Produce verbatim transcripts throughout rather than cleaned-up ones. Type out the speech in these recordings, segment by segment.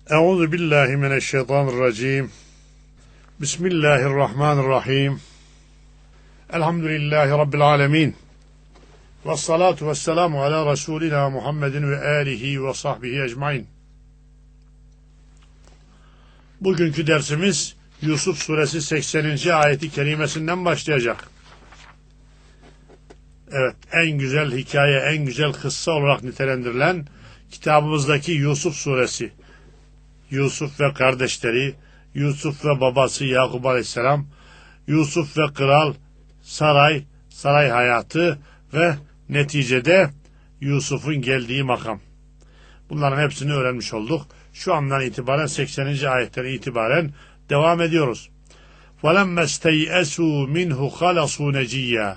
Euzu billahi mineşşeytanirracim. Bismillahirrahmanirrahim. Elhamdülillahi rabbil alamin. Ves salatu vesselamu ala Resulina Muhammedin ve alihi ve sahbihi ecmaîn. Bugünkü dersimiz Yusuf suresi sekseninci ayeti kerimesinden başlayacak. Evet, en güzel hikaye, en güzel kıssa olarak nitelendirilen kitabımızdaki Yusuf suresi. Yusuf ve kardeşleri, Yusuf ve babası Yakup Aleyhisselam, Yusuf ve kral, saray, saray hayatı ve neticede Yusuf'un geldiği makam. Bunların hepsini öğrenmiş olduk. Şu andan itibaren sekseninci ayetten itibaren devam ediyoruz. وَلَمَّ اسْتَيْأَسُوا مِنْهُ خَلَصُوا نَجِيًّا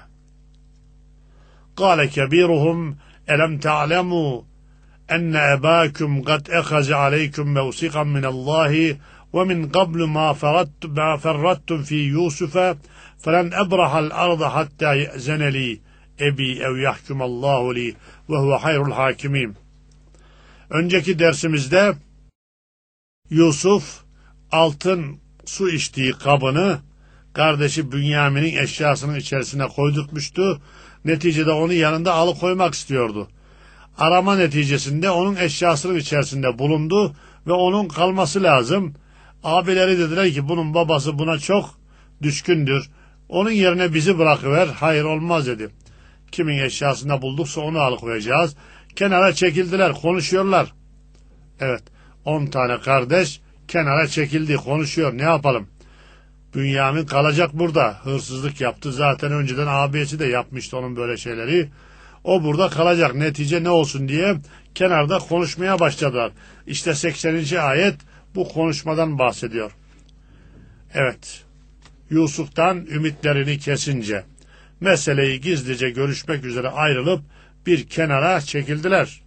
قَالَ كَبِيرُهُمْ أَلَمْ تَعْلَمُوا أن أباكم قد أخذ عليكم موثقا من الله ومن قبل ما فرطت ما فرطتم في يوسف فلن أبرح الأرض حتى يأذن لي أبي أو يحكم الله لي وهو خير الحاكمين. Önceki dersimizde Yusuf altın su içtiği kabını kardeşi Bünyamin'in eşyasının içerisine koydurtmuştu. Neticede onu yanında alıkoymak istiyordu. Arama neticesinde onun eşyasının içerisinde bulundu ve onun kalması lazım. Abileri dediler ki bunun babası buna çok düşkündür. Onun yerine bizi bırakıver. Hayır, olmaz dedi. Kimin eşyasında bulduksa onu alıkoyacağız. Kenara çekildiler, konuşuyorlar. Evet, on tane kardeş kenara çekildi, konuşuyor. Ne yapalım? Bünyamin kalacak burada. Hırsızlık yaptı. Zaten önceden abisi de yapmıştı onun böyle şeyleri. O burada kalacak. Netice ne olsun diye kenarda konuşmaya başladılar. İşte sekseninci ayet bu konuşmadan bahsediyor. Evet, Yusuf'tan ümitlerini kesince meseleyi gizlice görüşmek üzere ayrılıp bir kenara çekildiler.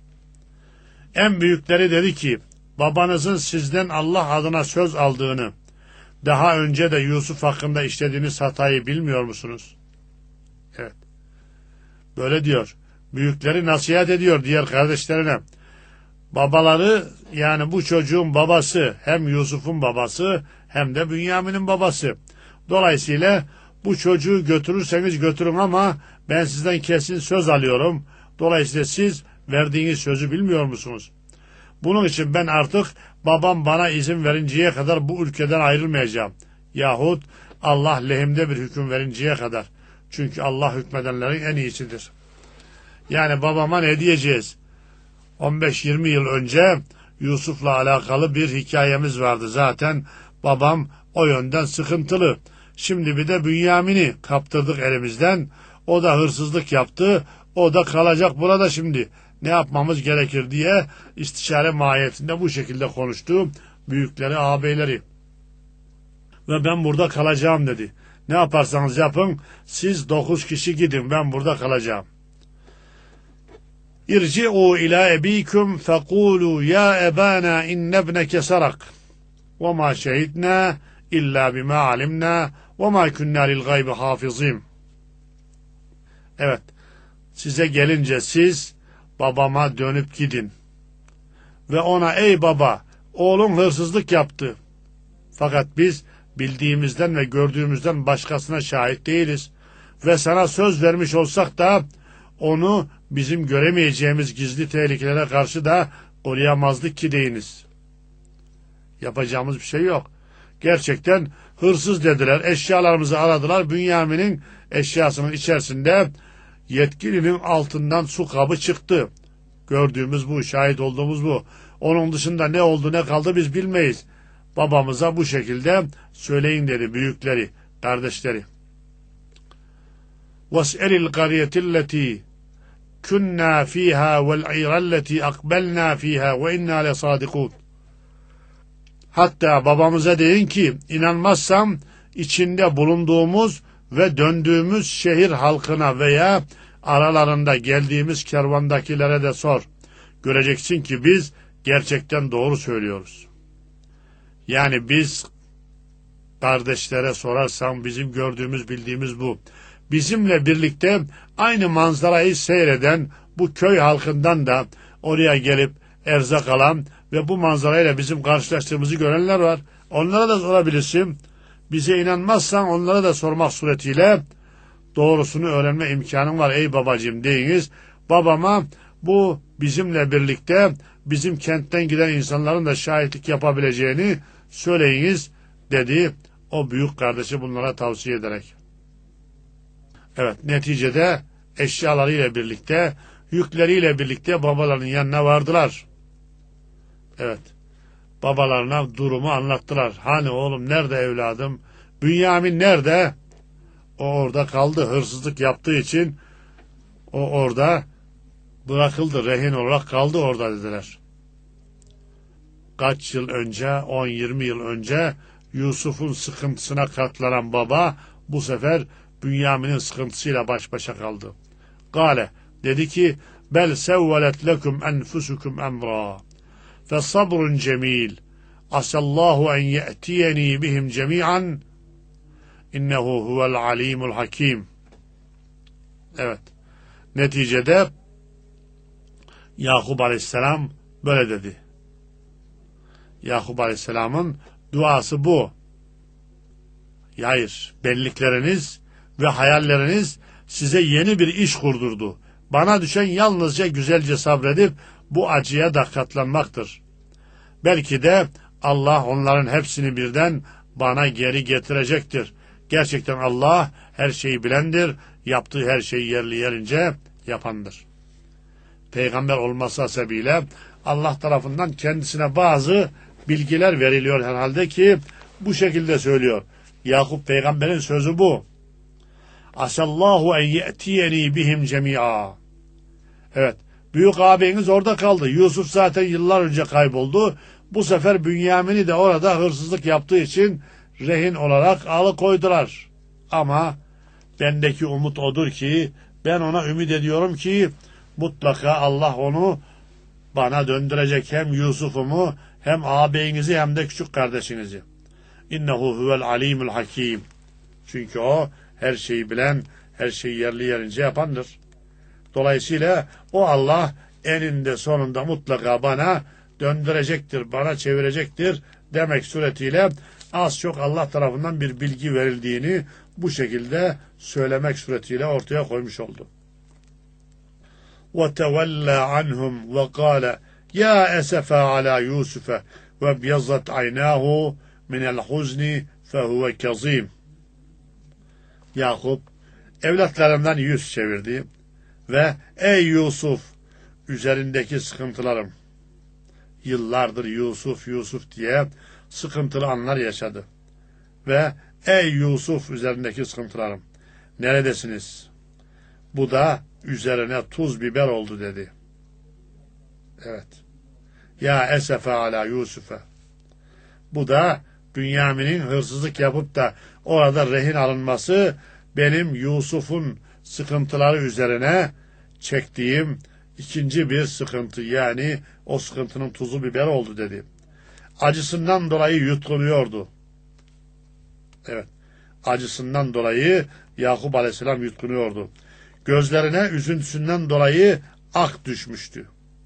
En büyükleri dedi ki, babanızın sizden Allah adına söz aldığını, daha önce de Yusuf hakkında işlediğiniz hatayı bilmiyor musunuz? Evet, böyle diyor. Büyükleri nasihat ediyor diğer kardeşlerine. Babaları, yani bu çocuğun babası hem Yusuf'un babası hem de Bünyamin'in babası. Dolayısıyla bu çocuğu götürürseniz götürün ama ben sizden kesin söz alıyorum. Dolayısıyla siz verdiğiniz sözü bilmiyor musunuz? Bunun için ben artık babam bana izin verinceye kadar bu ülkeden ayrılmayacağım. Yahut Allah lehimde bir hüküm verinceye kadar. Çünkü Allah hükmedenlerin en iyisidir. Yani babama ne diyeceğiz? on beş yirmi yıl önce Yusuf'la alakalı bir hikayemiz vardı. Zaten babam o yönden sıkıntılı. Şimdi bir de Bünyamin'i kaptırdık elimizden. O da hırsızlık yaptı. O da kalacak burada şimdi. Ne yapmamız gerekir diye istişare mahiyetinde bu şekilde konuştu büyükleri, ağabeyleri. Ve ben burada kalacağım dedi. Ne yaparsanız yapın, siz dokuz kişi gidin, ben burada kalacağım. İrci'u ila ebikum fekulu ya ebana inne ibneke sarak ve ma şehidna illa bima alimna ve ma kunna lil gaybi hafizim. Evet, size gelince siz babama dönüp gidin ve ona, ey baba, oğlun hırsızlık yaptı. Fakat biz bildiğimizden ve gördüğümüzden başkasına şahit değiliz ve sana söz vermiş olsak da onu bizim göremeyeceğimiz gizli tehlikelere karşı da koruyamazdık ki deyiniz. Yapacağımız bir şey yok. Gerçekten hırsız dediler, eşyalarımızı aradılar. Bünyamin'in eşyasının içerisinde yetkilinin altından su kabı çıktı. Gördüğümüz bu, şahit olduğumuz bu. Onun dışında ne oldu ne kaldı biz bilmeyiz. Babamıza bu şekilde söyleyin dedi büyükleri, kardeşleri. وَاسْأَلِ الْقَرْيَةِ الَّتِي كُنَّا ف۪يهَا وَالْعِيرَ الَّتِي أَقْبَلْنَا ف۪يهَا وَاِنَّا لَصَادِقُونَ. Hatta babamıza deyin ki, inanmazsam içinde bulunduğumuz ve döndüğümüz şehir halkına veya aralarında geldiğimiz kervandakilere de sor. Göreceksin ki biz gerçekten doğru söylüyoruz. Yani biz kardeşlere sorarsam bizim gördüğümüz, bildiğimiz bu. Bizimle birlikte aynı manzarayı seyreden bu köy halkından da oraya gelip erzak alan ve bu manzarayla bizim karşılaştığımızı görenler var. Onlara da sorabilirsin. Bize inanmazsan onlara da sormak suretiyle doğrusunu öğrenme imkanın var ey babacığım deyiniz. Babama bu bizimle birlikte bizim kentten giden insanların da şahitlik yapabileceğini söyleyiniz dedi o büyük kardeşi bunlara tavsiye ederek. Evet, neticede eşyalarıyla birlikte, yükleriyle birlikte babalarının yanına vardılar. Evet, babalarına durumu anlattılar. Hani oğlum nerede evladım? Bünyamin nerede? O orada kaldı. Hırsızlık yaptığı için o orada bırakıldı. Rehin olarak kaldı orada dediler. Kaç yıl önce, on yirmi yıl önce Yusuf'un sıkıntısına katlanan baba bu sefer Bünyamin'in sıkıntısıyla baş başa kaldı. Gale dedi ki bel sevvelet lekum enfusukum emra fe sabrun cemil asallahu en ye'tiyeni bihim cemi'an innehu huvel alimul hakim. Evet. Neticede Yakup Aleyhisselam böyle dedi. Yakup Aleyhisselam'ın duası bu. Hayır, bellikleriniz ve hayalleriniz size yeni bir iş kurdurdu. Bana düşen yalnızca güzelce sabredip bu acıya da katlanmaktır. Belki de Allah onların hepsini birden bana geri getirecektir. Gerçekten Allah her şeyi bilendir, yaptığı her şeyi yerli yerince yapandır. Peygamber olması hasebiyle Allah tarafından kendisine bazı bilgiler veriliyor herhalde ki bu şekilde söylüyor. Yakup peygamberin sözü bu. Asallahu en ye'tiyeni bihim cemi'a. Evet, büyük ağabeyiniz orada kaldı. Yusuf zaten yıllar önce kayboldu. Bu sefer Bünyamin'i de orada hırsızlık yaptığı için rehin olarak alıkoydular. Ama bendeki umut odur ki ben ona ümit ediyorum ki mutlaka Allah onu bana döndürecek, hem Yusuf'umu hem ağabeyinizi hem de küçük kardeşinizi. İnnehu huvel alimul hakim. Çünkü o her şeyi bilen, her şeyi yerli yerince yapandır. Dolayısıyla o Allah eninde sonunda mutlaka bana döndürecektir, bana çevirecektir demek suretiyle az çok Allah tarafından bir bilgi verildiğini bu şekilde söylemek suretiyle ortaya koymuş oldu. وَتَوَلَّى عَنْهُمْ وَقَالَ يَا أَسَفَا عَلَى يُوسُفَ وَبْيَضَّتْ عَيْنَاهُ مِنَ الْحُزْنِ فَهُوَ كَظِيمٌ. Yakup evlatlarından yüz çevirdi ve ey Yusuf, üzerindeki sıkıntılarım, yıllardır Yusuf Yusuf diye sıkıntılı anlar yaşadı ve ey Yusuf, üzerindeki sıkıntılarım, neredesiniz? Bu da üzerine tuz biber oldu dedi. Evet. Ya esefe ala Yusuf'e. Bu da Bünyamin'in hırsızlık yapıp da orada rehin alınması benim Yusuf'un sıkıntıları üzerine çektiğim ikinci bir sıkıntı, yani o sıkıntının tuzu biber oldu dedi. Acısından dolayı yutkunuyordu. Evet. Acısından dolayı Yakup Aleyhisselam yutkunuyordu. Gözlerine üzüntüsünden dolayı ak düşmüştü.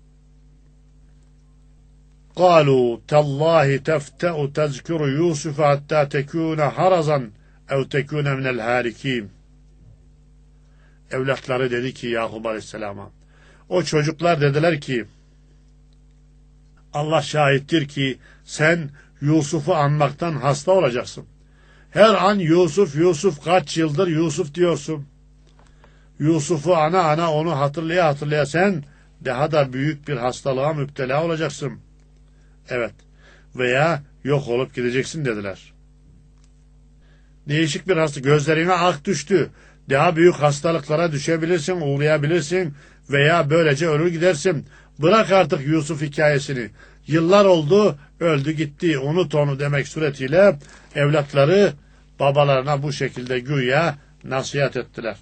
قالوا تالله تفتأ تذكر يوسف حتى تكون حرزا أو تكون من الهالكين. Evlatları dedi ki Yakup Aleyhisselam'a, o çocuklar dediler ki Allah şahittir ki sen Yusuf'u anmaktan hasta olacaksın. Her an Yusuf Yusuf, kaç yıldır Yusuf diyorsun. Yusuf'u ana ana onu hatırlaya hatırlaya sen daha da büyük bir hastalığa müptela olacaksın. Evet, veya yok olup gideceksin dediler. Değişik bir hasta, gözlerine ak düştü. Daha büyük hastalıklara düşebilirsin, uğrayabilirsin veya böylece ölür gidersin. Bırak artık Yusuf hikayesini. Yıllar oldu, öldü gitti, unut onu demek suretiyle evlatları babalarına bu şekilde güya nasihat ettiler.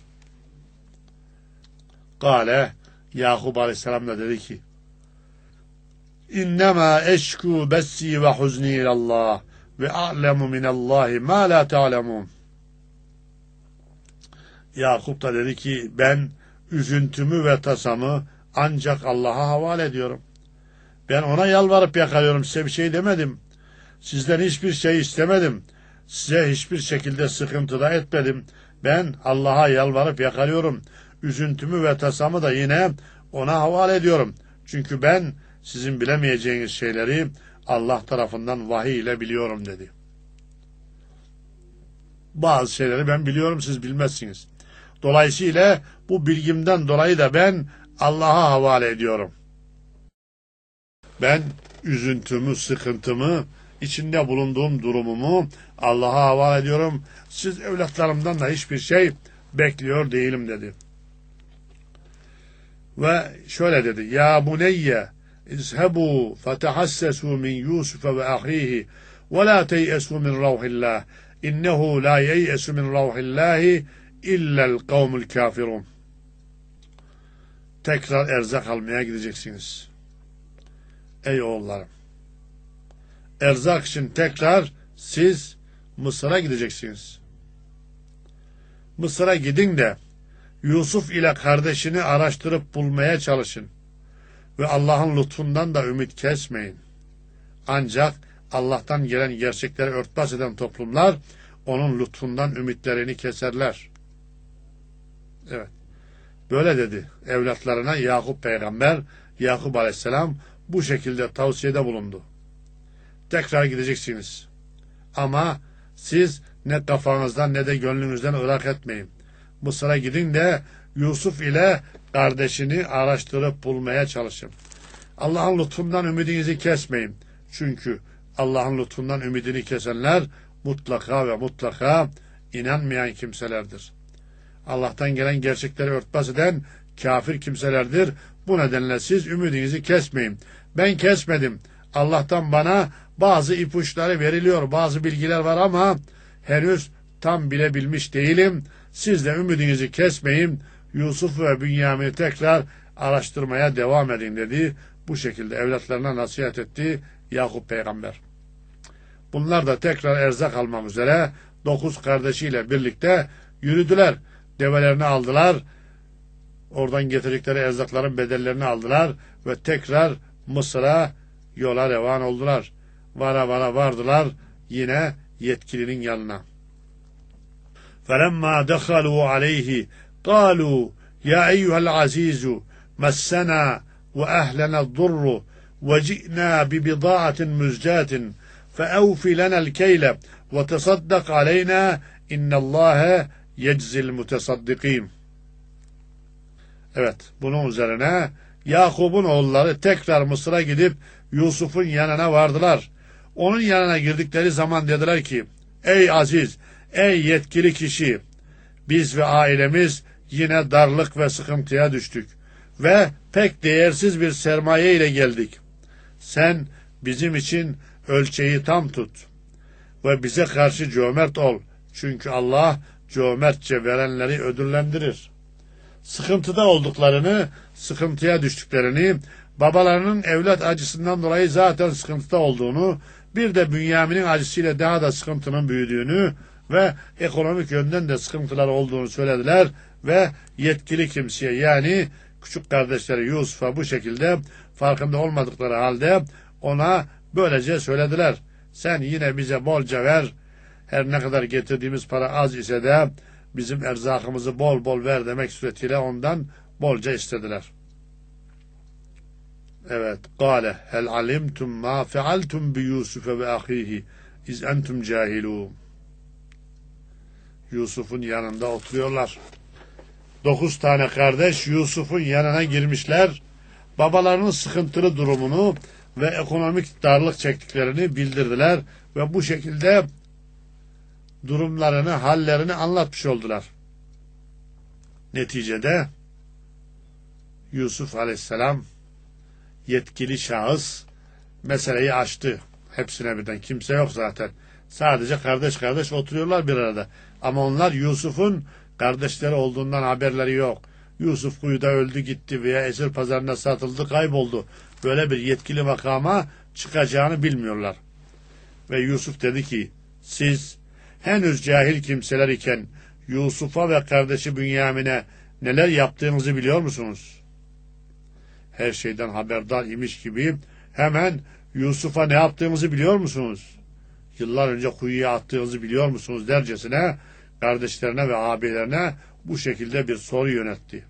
Kale, Yakup Aleyhisselam da dedi ki, İnnemâ eşkû bessi ve huzni ilallah ve a'lemu minallahi ma la ta'lemun. Yakup da dedi ki ben üzüntümü ve tasamı ancak Allah'a havale ediyorum. Ben ona yalvarıp yakarıyorum, size bir şey demedim. Sizden hiçbir şey istemedim. Size hiçbir şekilde sıkıntı da etmedim. Ben Allah'a yalvarıp yakarıyorum. Üzüntümü ve tasamı da yine ona havale ediyorum. Çünkü ben sizin bilemeyeceğiniz şeyleri Allah tarafından vahiy ile biliyorum dedi. Bazı şeyleri ben biliyorum, siz bilmezsiniz. Dolayısıyla bu bilgimden dolayı da ben Allah'a havale ediyorum. Ben üzüntümü, sıkıntımı, içinde bulunduğum durumumu Allah'a havale ediyorum. Siz evlatlarımdan da hiçbir şey bekliyor değilim dedi. Ve şöyle dedi. Ya buneyye izhebu fetehassesu min Yusuf ve ahihi ve la teyesu min ravhillah. İnnehu la yeyesu min ravhillahi illel kavmul kafirun. Tekrar erzak almaya gideceksiniz. Ey oğullarım. Erzak için tekrar siz Mısır'a gideceksiniz. Mısır'a gidin de Yusuf ile kardeşini araştırıp bulmaya çalışın. Ve Allah'ın lütfundan da ümit kesmeyin. Ancak Allah'tan gelen gerçekleri örtbas eden toplumlar onun lütfundan ümitlerini keserler. Evet. Böyle dedi evlatlarına Yakup peygamber, Yakup aleyhisselam bu şekilde tavsiyede bulundu. Tekrar gideceksiniz. Ama siz ne kafanızdan ne de gönlünüzden ırak etmeyin. Mısır'a gidin de Yusuf ile kardeşini araştırıp bulmaya çalışın. Allah'ın lütfundan ümidinizi kesmeyin. Çünkü Allah'ın lütfundan ümidini kesenler mutlaka ve mutlaka inanmayan kimselerdir. Allah'tan gelen gerçekleri örtbas eden kafir kimselerdir. Bu nedenle siz ümidinizi kesmeyin. Ben kesmedim. Allah'tan bana bazı ipuçları veriliyor, bazı bilgiler var ama henüz tam bilebilmiş değilim. Siz de ümidinizi kesmeyin. Yusuf ve Bünyamin'i tekrar araştırmaya devam edin dedi. Bu şekilde evlatlarına nasihat etti Yakup peygamber. Bunlar da tekrar erzak almak üzere dokuz kardeşiyle birlikte yürüdüler. Develerini aldılar. Oradan getirdikleri erzakların bedellerini aldılar ve tekrar Mısır'a yola revan oldular. Vara vara vardılar yine yetkilinin yanına. فَلَمَّا دَخَلُوا عَلَيْهِ قَالُوا يَا اَيُّهَا الْعَز۪يزُ مَسَّنَا وَأَهْلَنَا الضُّرُّ وَجِئْنَا بِبِضَاعَةٍ مُزْجَاةٍ فَأَوْفِ لَنَا الْكَيْلَ وَتَصَدَّقْ عَلَيْنَا اِنَّ اللّٰهَ يَجْزِ الْمُتَصَدِّقِينَ. Evet, bunun üzerine Yakup'un oğulları tekrar Mısır'a gidip Yusuf'un yanına vardılar. Onun yanına girdikleri zaman dediler ki, ey aziz, ey yetkili kişi, biz ve ailemiz yine darlık ve sıkıntıya düştük ve pek değersiz bir sermaye ile geldik. Sen bizim için ölçeği tam tut ve bize karşı cömert ol. Çünkü Allah cömertçe verenleri ödüllendirir. Sıkıntıda olduklarını, sıkıntıya düştüklerini, babalarının evlat acısından dolayı zaten sıkıntıda olduğunu, bir de Bünyamin'in acısıyla daha da sıkıntının büyüdüğünü ve ekonomik yönden de sıkıntılar olduğunu söylediler ve yetkili kimseye yani küçük kardeşleri Yusuf'a bu şekilde farkında olmadıkları halde ona böylece söylediler. Sen yine bize bolca ver, her ne kadar getirdiğimiz para az ise de bizim erzakımızı bol bol ver demek suretiyle ondan bolca istediler. Evet. Kâle hel alimtum ma fealtum bi Yusuf ve ahihi iz entum cahilûn. Yusuf'un yanında oturuyorlar. Dokuz tane kardeş Yusuf'un yanına girmişler. Babalarının sıkıntılı durumunu ve ekonomik darlık çektiklerini bildirdiler ve bu şekilde durumlarını, hallerini anlatmış oldular. Neticede Yusuf aleyhisselam yetkili şahıs meseleyi açtı. Hepsine birden. Kimse yok zaten. Sadece kardeş kardeş oturuyorlar bir arada. Ama onlar Yusuf'un kardeşleri olduğundan haberleri yok. Yusuf kuyuda öldü gitti veya esir pazarına satıldı kayboldu. Böyle bir yetkili makama çıkacağını bilmiyorlar. Ve Yusuf dedi ki siz henüz cahil kimseler iken Yusuf'a ve kardeşi Bünyamin'e neler yaptığınızı biliyor musunuz? Her şeyden haberdar imiş gibi hemen Yusuf'a ne yaptığımızı biliyor musunuz? Yıllar önce kuyuya attığınızı biliyor musunuz dercesine kardeşlerine ve abilerine bu şekilde bir soru yöneltti.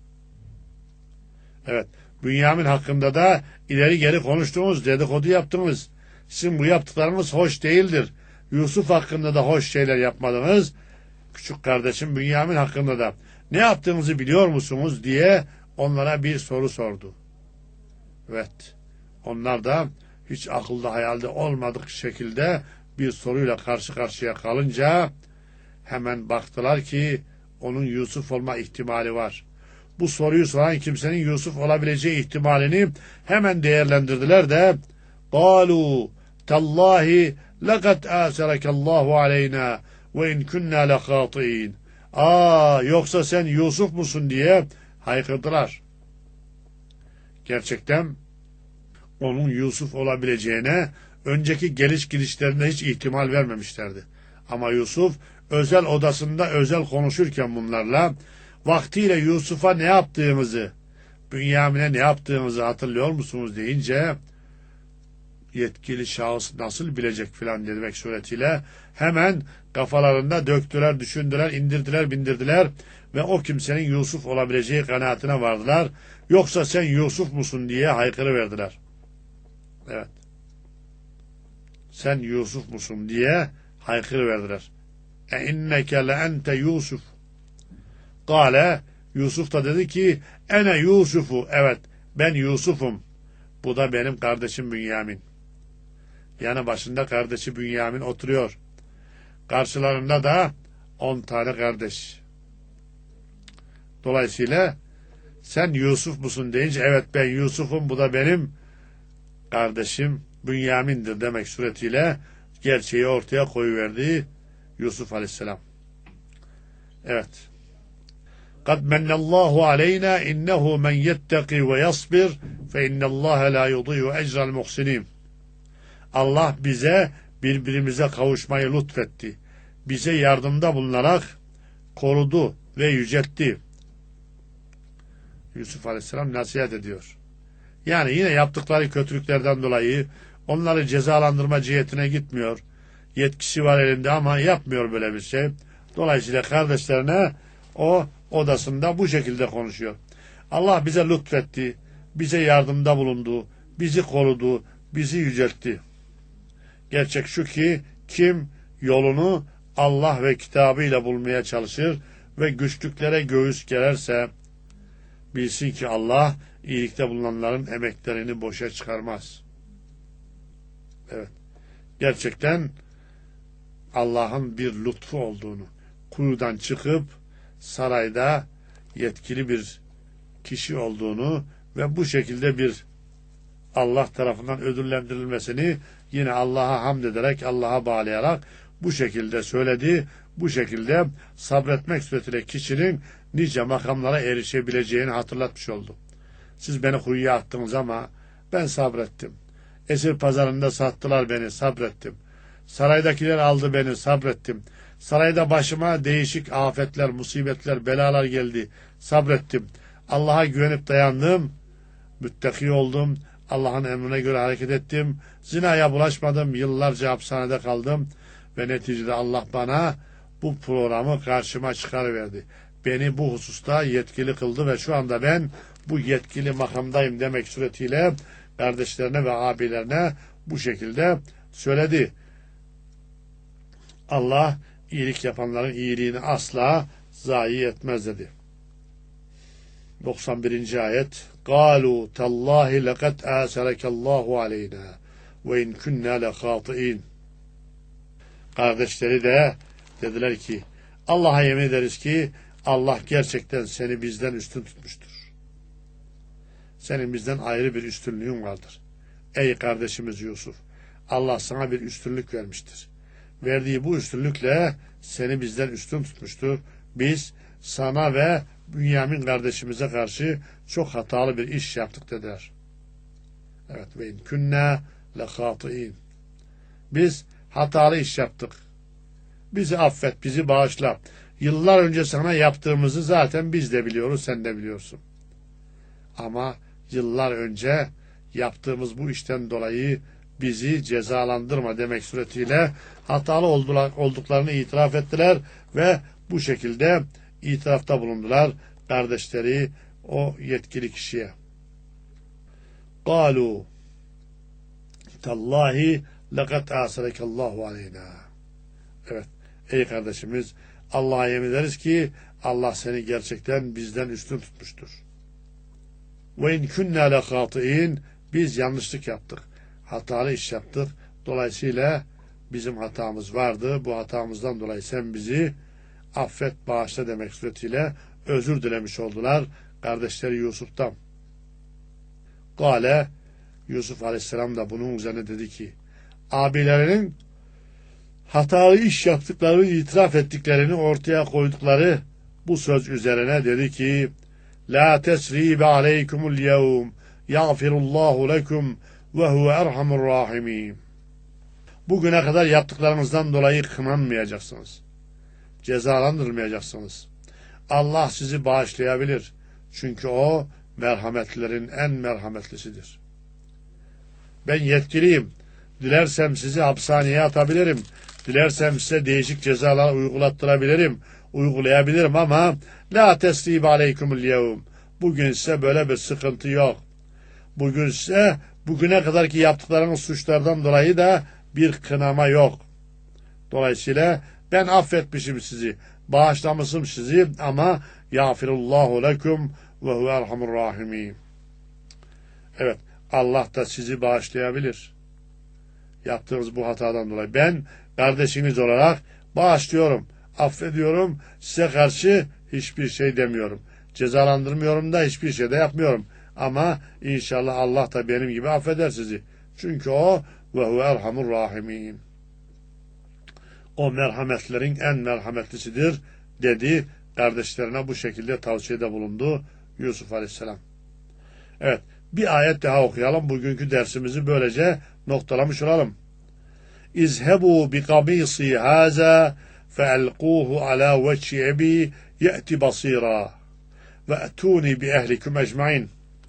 Evet, Bünyamin hakkında da ileri geri konuştunuz, dedikodu yaptınız. Sizin bu yaptıklarınız hoş değildir. Yusuf hakkında da hoş şeyler yapmadınız. Küçük kardeşim Bünyamin hakkında da ne yaptığınızı biliyor musunuz diye onlara bir soru sordu. Evet, onlar da hiç akılda hayalde olmadık şekilde bir soruyla karşı karşıya kalınca hemen baktılar ki onun Yusuf olma ihtimali var. Bu soruyu soran kimsenin Yusuf olabileceği ihtimalini hemen değerlendirdiler de قَالُوا تَاللّٰهِ لَقَدْ آسَرَكَ اللّٰهُ عَلَيْنَا وَاِنْ كُنَّا لَخَاطِئِينَ Aa, yoksa sen Yusuf musun diye haykırdılar. Gerçekten onun Yusuf olabileceğine önceki geliş gidişlerinde hiç ihtimal vermemişlerdi. Ama Yusuf özel odasında özel konuşurken bunlarla vaktiyle Yusuf'a ne yaptığımızı, Bünyamin'e ne yaptığımızı hatırlıyor musunuz deyince yetkili şahıs nasıl bilecek filan demek suretiyle hemen kafalarında döktüler, düşündüler, indirdiler, bindirdiler ve o kimsenin Yusuf olabileceği kanaatine vardılar. Yoksa sen Yusuf musun diye haykırıverdiler. Evet. Sen Yusuf musun diye haykırıverdiler. E inneke le ente Yusuf. Kale, Yusuf da dedi ki ene Yusuf'u, evet ben Yusuf'um. Bu da benim kardeşim Bünyamin. Yanı başında kardeşi Bünyamin oturuyor. Karşılarında da on tane kardeş. Dolayısıyla sen Yusuf musun deyince evet ben Yusuf'um, bu da benim kardeşim Bünyamin'dir demek suretiyle gerçeği ortaya koyuverdi Yusuf Aleyhisselam. Evet. قَدْ مَنَّ اللّٰهُ عَلَيْنَا اِنَّهُ مَنْ يَتَّقِي وَيَصْبِرْ فَاِنَّ اللّٰهَ لَا يُضِيُّ اَجْرَ الْمُحْسِنِينَ Allah bize birbirimize kavuşmayı lütfetti. Bize yardımda bulunarak korudu ve yüceltti. Yusuf Aleyhisselam nasihat ediyor. Yani yine yaptıkları kötülüklerden dolayı onları cezalandırma cihetine gitmiyor. Yetkisi var elinde ama yapmıyor böyle bir şey. Dolayısıyla kardeşlerine o odasında bu şekilde konuşuyor. Allah bize lütfetti, bize yardımda bulundu, bizi korudu, bizi yüceltti. Gerçek şu ki kim yolunu Allah ve kitabıyla bulmaya çalışır ve güçlüklere göğüs gererse bilsin ki Allah iyilikte bulunanların emeklerini boşa çıkarmaz. Evet. Gerçekten Allah'ın bir lütfu olduğunu, kuyudan çıkıp sarayda yetkili bir kişi olduğunu ve bu şekilde bir Allah tarafından ödüllendirilmesini yine Allah'a hamd ederek, Allah'a bağlayarak bu şekilde söyledi. Bu şekilde sabretmek suretiyle kişinin nice makamlara erişebileceğini hatırlatmış oldu. Siz beni kuyuya attınız ama ben sabrettim. Esir pazarında sattılar beni, sabrettim. Saraydakiler aldı beni, sabrettim. Sarayda başıma değişik afetler, musibetler, belalar geldi, sabrettim. Allah'a güvenip dayandım, müttaki oldum, Allah'ın emrine göre hareket ettim, zinaya bulaşmadım, yıllarca hapishanede kaldım ve neticede Allah bana bu programı karşıma çıkarıverdi. Beni bu hususta yetkili kıldı ve şu anda ben bu yetkili makamdayım demek suretiyle kardeşlerine ve abilerine bu şekilde söyledi. Allah iyilik yapanların iyiliğini asla zayi etmez dedi. doksan birinci ayet قَالُوا تَاللّٰهِ لَقَدْ آسَرَكَ اللّٰهُ عَلَيْنَا وَاِنْ كُنَّا لَخَاطِئِينَ Kardeşleri de dediler ki Allah'a yemin ederiz ki Allah gerçekten seni bizden üstün tutmuştur. Senin bizden ayrı bir üstünlüğün vardır. Ey kardeşimiz Yusuf, Allah sana bir üstünlük vermiştir. Verdiği bu üstünlükle seni bizden üstün tutmuştur. Biz sana ve Bünyamin kardeşimize karşı çok hatalı bir iş yaptık dediler. Evet, ve in kunna lehâtiîn. Biz hatalı iş yaptık. Bizi affet, bizi bağışla. Yıllar önce sana yaptığımızı zaten biz de biliyoruz, sen de biliyorsun. Ama yıllar önce yaptığımız bu işten dolayı bizi cezalandırma demek suretiyle hatalı olduklarını itiraf ettiler ve bu şekilde itirafta bulundular kardeşleri o yetkili kişiye. قالوا تالله لقد آثرك الله علينا. Evet, ey kardeşimiz, Allah'a yemin ederiz ki Allah seni gerçekten bizden üstün tutmuştur. Ve in kunna lehatiin, biz yanlışlık yaptık, hatalı iş yaptık. Dolayısıyla bizim hatamız vardı. Bu hatamızdan dolayı sen bizi affet, bağışla demek suretiyle özür dilemiş oldular kardeşleri Yusuf'tan. Kale, Yusuf Aleyhisselam da bunun üzerine dedi ki, abilerinin hatalı iş yaptıklarını itiraf ettiklerini ortaya koydukları bu söz üzerine dedi ki, la tesribe aleykumul yevm yağfirullahu lekum ve huve erhamur rahimin. Bugüne kadar yaptıklarınızdan dolayı kınanmayacaksınız, cezalandırılmayacaksınız. Allah sizi bağışlayabilir. Çünkü o merhametlilerin en merhametlisidir. Ben yetkiliyim. Dilersem sizi hapishaneye atabilirim. Dilersem size değişik cezalar uygulattırabilirim. Uygulayabilirim ama la tesrib aleykumul yevm. Bugün size böyle bir sıkıntı yok. Bugün size bugüne kadarki yaptıklarınız suçlardan dolayı da bir kınama yok. Dolayısıyla ben affetmişim sizi, bağışlamışım sizi ama yağfirullahu lekum ve huve erhamur rahimin. Evet, Allah da sizi bağışlayabilir. Yaptığınız bu hatadan dolayı. Ben kardeşiniz olarak bağışlıyorum, affediyorum, size karşı hiçbir şey demiyorum. Cezalandırmıyorum da hiçbir şey de yapmıyorum. Ama inşallah Allah da benim gibi affeder sizi. Çünkü o ve huve erhamur rahimin. O merhametlerin en merhametlisidir dedi. Kardeşlerine bu şekilde tavsiyede bulundu Yusuf Aleyhisselam. Evet, bir ayet daha okuyalım. Bugünkü dersimizi böylece noktalamış olalım. İzhebu bi kamisi haza feelquhu ala veci ebi ye'ti basira ve etuni bi ehlikum ecmain.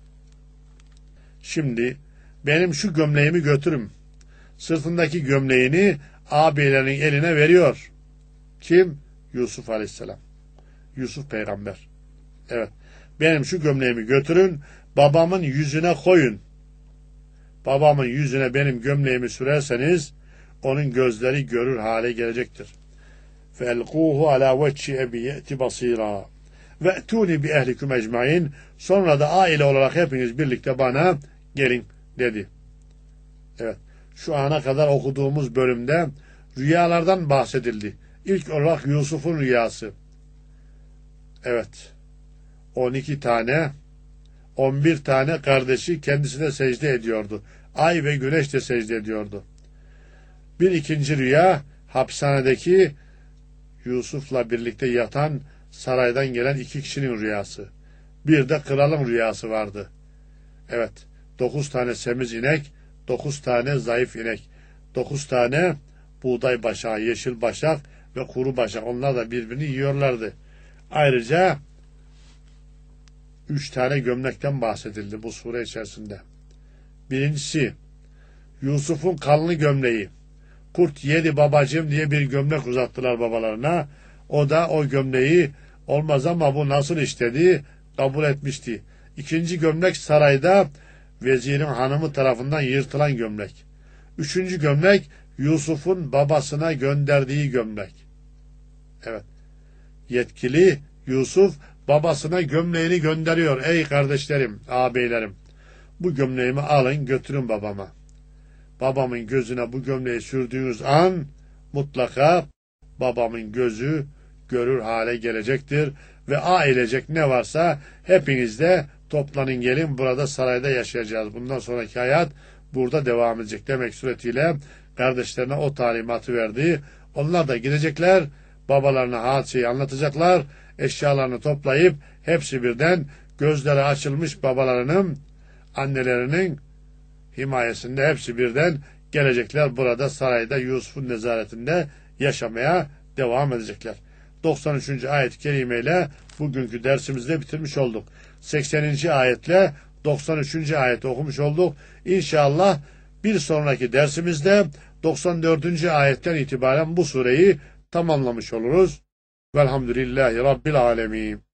Şimdi benim şu gömleğimi götürün. Sırtındaki gömleğini ağabeylerinin eline veriyor. Kim? Yusuf Aleyhisselam. Yusuf peygamber. Evet. Benim şu gömleğimi götürün, babamın yüzüne koyun. Babamın yüzüne benim gömleğimi sürerseniz onun gözleri görür hale gelecektir. Felquhu ala veci ebi ye'ti basira ve etuni bi ehlikum ecmain. Sonra da aile olarak hepiniz birlikte bana gelin dedi. Evet. Şu ana kadar okuduğumuz bölümde rüyalardan bahsedildi. İlk olarak Yusuf'un rüyası. Evet. on iki tane, on bir tane kardeşi kendisine secde ediyordu. Ay ve güneş de secde ediyordu. Bir ikinci rüya, hapishanedeki Yusuf'la birlikte yatan saraydan gelen iki kişinin rüyası. Bir de kralın rüyası vardı. Evet. Dokuz tane semiz inek, dokuz tane zayıf inek, dokuz tane buğday başağı, yeşil başak ve kuru başak. Onlar da birbirini yiyorlardı. Ayrıca üç tane gömlekten bahsedildi bu sure içerisinde. Birincisi, Yusuf'un kanlı gömleği. Kurt yedi babacığım diye bir gömlek uzattılar babalarına. O da o gömleği olmaz ama bu nasıl istedi kabul etmişti. İkinci gömlek sarayda vezirin hanımı tarafından yırtılan gömlek. Üçüncü gömlek Yusuf'un babasına gönderdiği gömlek. Evet. Yetkili Yusuf babasına gömleğini gönderiyor. Ey kardeşlerim, ağabeylerim, bu gömleğimi alın götürün babama. Babamın gözüne bu gömleği sürdüğünüz an mutlaka babamın gözü görür hale gelecektir ve ailecek ne varsa hepiniz de toplanın gelin, burada sarayda yaşayacağız. Bundan sonraki hayat burada devam edecek demek suretiyle kardeşlerine o talimatı verdi. Onlar da gidecekler, babalarına hadiseyi anlatacaklar, eşyalarını toplayıp hepsi birden gözleri açılmış babalarının, annelerinin himayesinde hepsi birden gelecekler. Burada sarayda Yusuf'un nezaretinde yaşamaya devam edecekler. doksan üçüncü ayet-i kerimeyle bugünkü dersimizi de bitirmiş olduk. sekseninci ayetle doksan üçüncü ayeti okumuş olduk. İnşallah bir sonraki dersimizde doksan dördüncü ayetten itibaren bu sureyi tamamlamış oluruz. Velhamdülillahi Rabbil alemin.